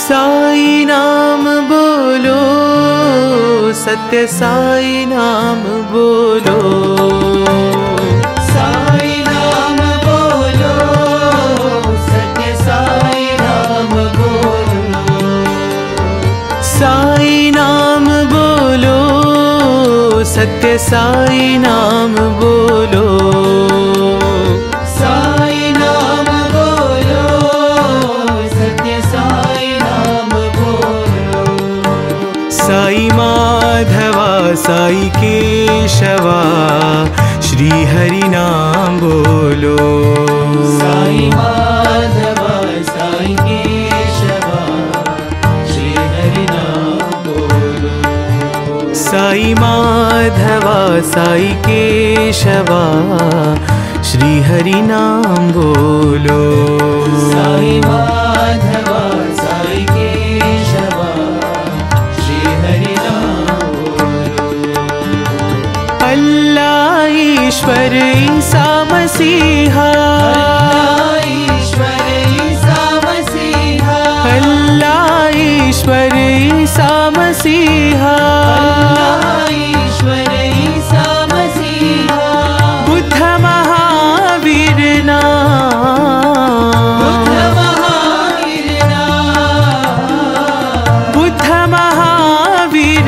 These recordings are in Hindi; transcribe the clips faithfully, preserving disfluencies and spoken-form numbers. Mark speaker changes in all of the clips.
Speaker 1: साई नाम बोलो, सत्य साई नाम बोलो।
Speaker 2: साई नाम बोलो, सत्य साई नाम बोलो।
Speaker 1: साई नाम बोलो, सत्य साई नाम बोलो।
Speaker 2: साई नाम बोलो, सत्य साई नाम बोलो।
Speaker 1: साई माधवा साई केशवा, श्री हरि नाम बोलो।
Speaker 2: साई माधवा साई केशवा, श्री हरि नाम बोलो।
Speaker 1: साई माधवा साई केशवा, श्री हरि नाम बोलो।
Speaker 2: साई माधवा साई केशवा, श्री हरि नाम बोलो।
Speaker 1: अल्लाह ईश्वर ईसा मसीहा,
Speaker 2: अल्लाह ईश्वर ईसा मसीहा,
Speaker 1: अल्लाह ईश्वर ईसा मसीहा।
Speaker 2: अल्लाह ईश्वर ईसा मसीहा।
Speaker 1: बुद्ध महावीर नाम,
Speaker 2: बुद्ध महावीर नाम,
Speaker 1: बुद्ध महावीर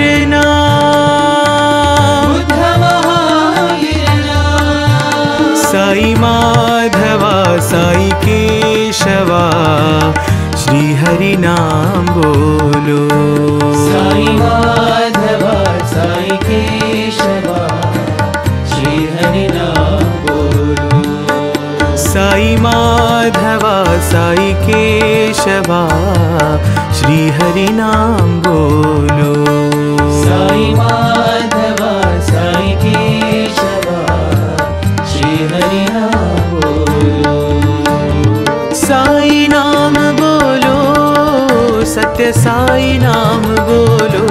Speaker 1: नाम।
Speaker 2: बुद्ध महावीर नाम।
Speaker 1: साई माधवा साई केशवा, श्री हरि नाम बोलो।
Speaker 2: साई माधवा साई केशवा, श्री हरि नाम बोलो।
Speaker 1: साई माधवा साई केशवा, श्री हरि नाम बोलो।
Speaker 2: साई माधवा साई केशवा, श्री हरि नाम बोलो।
Speaker 1: साई नाम बोलो, सत्य साई नाम बोलो।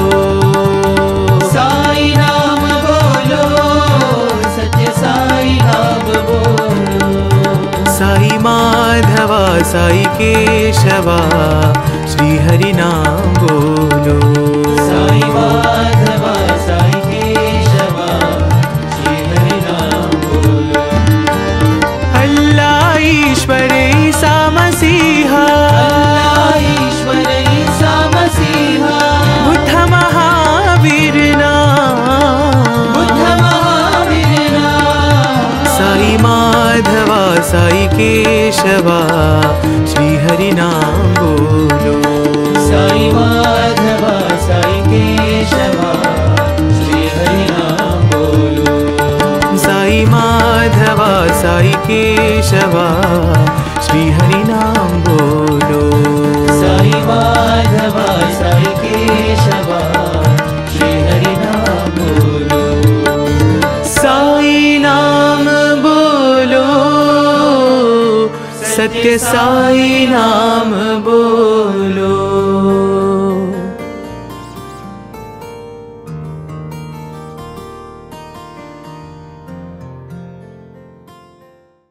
Speaker 2: साई नाम बोलो, सत्य साई नाम बोलो।
Speaker 1: साई माधवा साई केशवा, श्री हरि नाम बोलो।
Speaker 2: साई माधवा साई केशवा, श्री हरि नाम बोलो।
Speaker 1: अल्लाह ईश्वर ईसा मसीहा,
Speaker 2: अल्लाह ईश्वर ईसा मसीहा।
Speaker 1: बुद्ध महावीर नाम,
Speaker 2: बुद्ध महावीर नाम।
Speaker 1: साई माधवा साई केशवा, श्री हरि नाम बोलो।
Speaker 2: साई माधवा साई केशवा, श्री हरि नाम बोलो।
Speaker 1: साई माधवा साई केशवा, श्री हरि नाम बोलो।
Speaker 2: साई माधवा साई केशवा, श्री हरि नाम बोलो।
Speaker 1: साई नाम बोलो, सत्य साई नाम